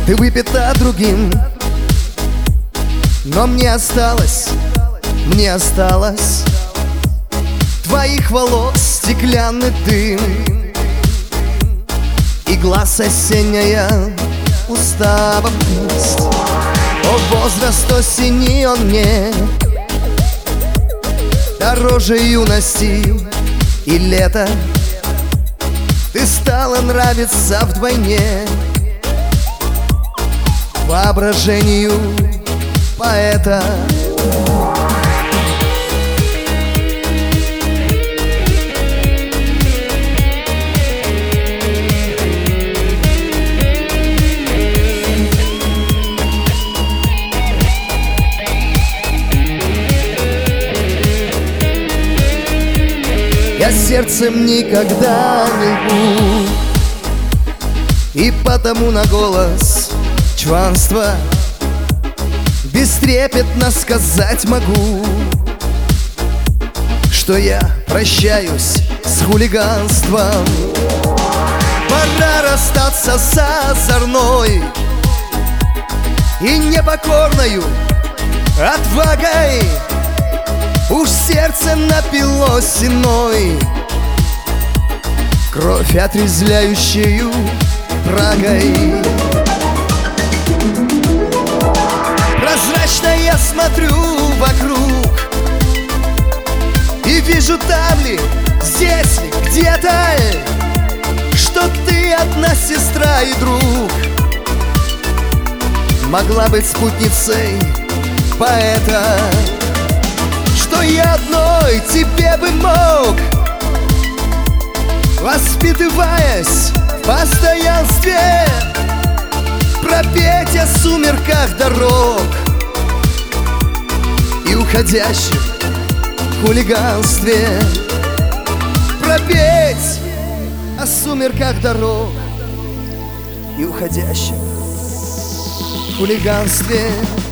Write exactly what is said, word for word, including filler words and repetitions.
Ты выпита другим, но мне осталось, мне осталось твоих волос стеклянный дым и глаз осенняя уставность. О, возраст осени, он мне дороже юности и лета. Ты стала нравиться вдвойне воображению поэта. Я сердцем никогда не лгу, и потому на голос чванства бестрепетно сказать могу, что я прощаюсь с хулиганством. Пора расстаться с озорной и непокорною отвагой. Уж сердце напилось иной, кровь отрезвляющую брагой. Прозрачно я смотрю вокруг и вижу там ли, здесь ли, где-то, что ты одна сестра и друг. Могла быть спутницей поэта, что я одной тебе бы мог, воспитываясь в постоянстве, пропеть о сумерках дорог и уходящем хулиганстве. Пропеть о сумерках дорог и уходящем хулиганстве.